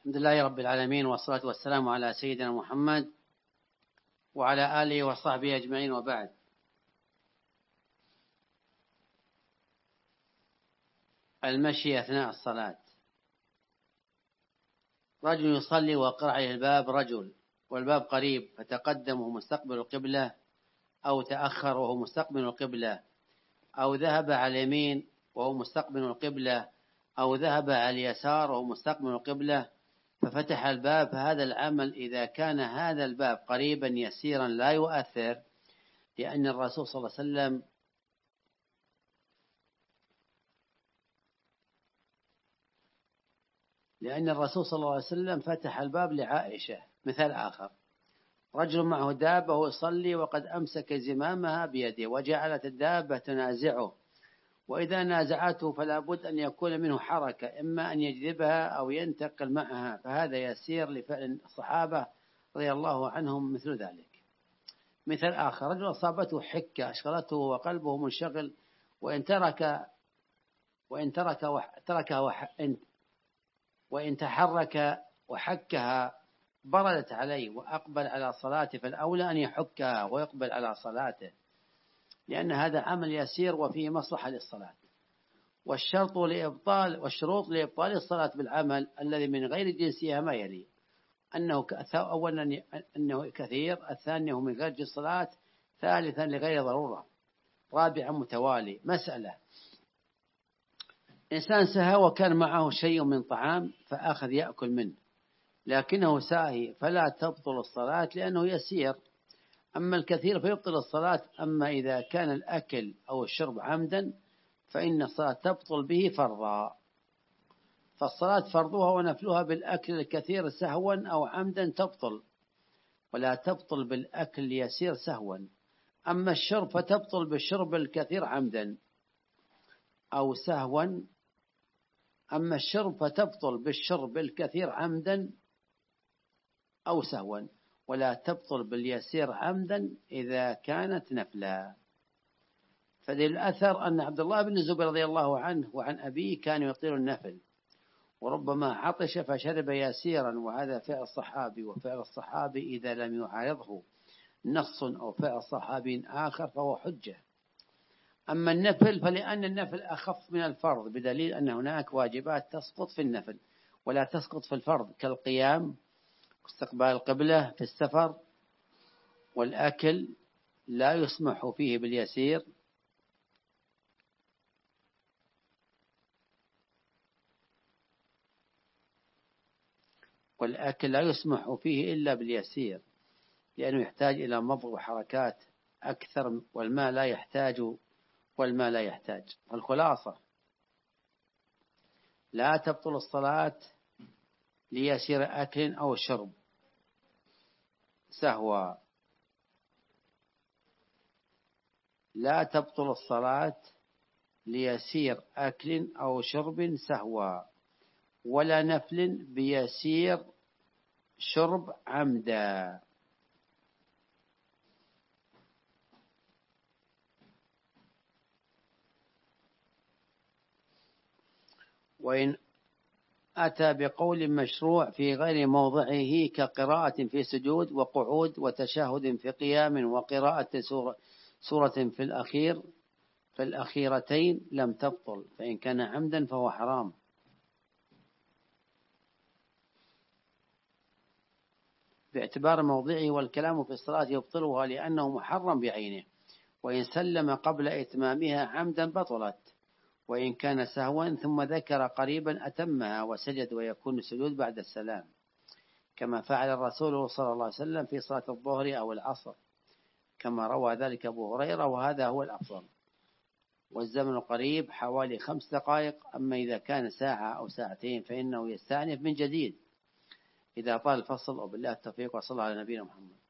الحمد لله رب العالمين، والصلاة والسلام على سيدنا محمد وعلى آله وصحبه أجمعين، وبعد. المشي أثناء الصلاة. رجل يصلي وقرع عليه الباب رجل، والباب قريب، فتقدم وهو مستقبل القبلة، أو تأخر وهو مستقبل القبلة، أو ذهب على اليمين وهو مستقبل القبلة، أو ذهب على اليسار وهو مستقبل القبلة، ففتح الباب. فهذا العمل إذا كان هذا الباب قريبا يسيرا لا يؤثر، لأن الرسول صلى الله عليه وسلم فتح الباب لعائشة. مثال آخر: رجل معه دابة وهو يصلي وقد أمسك زمامها بيده وجعلت الدابة تنازعه، وإذا نازعته فلا بد أن يكون منه حركة، إما أن يجذبها أو ينتقل معها، فهذا يسير لفعل الصحابة رضي الله عنهم مثل ذلك. مثال آخر: رجل أصابته حكة أشغلته وقلبه منشغل، وإن تحرك وحكها بردت عليه وأقبل على صلاته، فالأولى أن يحكها ويقبل على صلاته، لأن هذا عمل يسير وفيه مصلحة للصلاة. والشروط لإبطال الصلاة بالعمل الذي من غير جنسها ما يلي: أولا أنه كثير، الثاني أنه من غير جنس الصلاة، ثالثا لغير ضرورة، رابعا متوالي. مسألة: إنسان سهى وكان معه شيء من طعام فأخذ يأكل منه، لكنه ساهي، فلا تبطل الصلاة لأنه يسير. أما الكثير فيبطل الصلاة. أما إذا كان الأكل أو الشرب عمدا فإن الصلاة تبطل به فرضا. فالصلاة فرضها ونفلها بالأكل الكثير سهوا أو عمدا تبطل، ولا تبطل بالأكل اليسير سهوا. أما الشرب فتبطل بالشرب الكثير عمدا أو سهوا. أما الشرب فتبطل بالشرب الكثير عمدا أو سهوا، ولا تبطل باليسير عمدا إذا كانت نفلا. فدليل الأثر أن عبد الله بن الزبير رضي الله عنه وعن أبيه كانوا يطيل النفل، وربما عطش فشرب يسيرا، وهذا فعل الصحابي، وفعل الصحابي إذا لم يعارضه نص أو فعل صحابي آخر فهو حجة. أما النفل فلأن النفل أخف من الفرض، بدليل أن هناك واجبات تسقط في النفل ولا تسقط في الفرض، كالقيام، استقبال القبلة في السفر، والأكل لا يسمح فيه باليسير، إلا باليسير، لأنه يحتاج إلى مضغ وحركات أكثر، والماء لا يحتاج. والخلاصة: لا تبطل الصلاة ليسير أكل أو شرب سهوا. لا تبطل الصلاة ليسير أكل أو شرب سهوا، ولا نفل بيسير شرب عمدا. وإن أتى بقول مشروع في غير موضعه كقراءة في سجود وقعود وتشهد في قيام وقراءة سورة في الأخيرتين لم تبطل، فإن كان عمدا فهو حرام. باعتبار موضعه، والكلام في الصلاة يبطلها لأنه محرم بعينه، وإن سلم قبل إتمامها عمدا بطلت، وإن كان سهوا ثم ذكر قريبا أتمها وسجد، ويكون السجود بعد السلام، كما فعل الرسول صلى الله عليه وسلم في صلاة الظهر أو العصر، كما روى ذلك أبو هريرة، وهذا هو الأفضل. والزمن القريب حوالي 5 دقائق. أما إذا كان ساعة أو ساعتين فإنه يستأنف من جديد إذا طال الفصل. وبالله التوفيق، وصلى الله على نبينا محمد.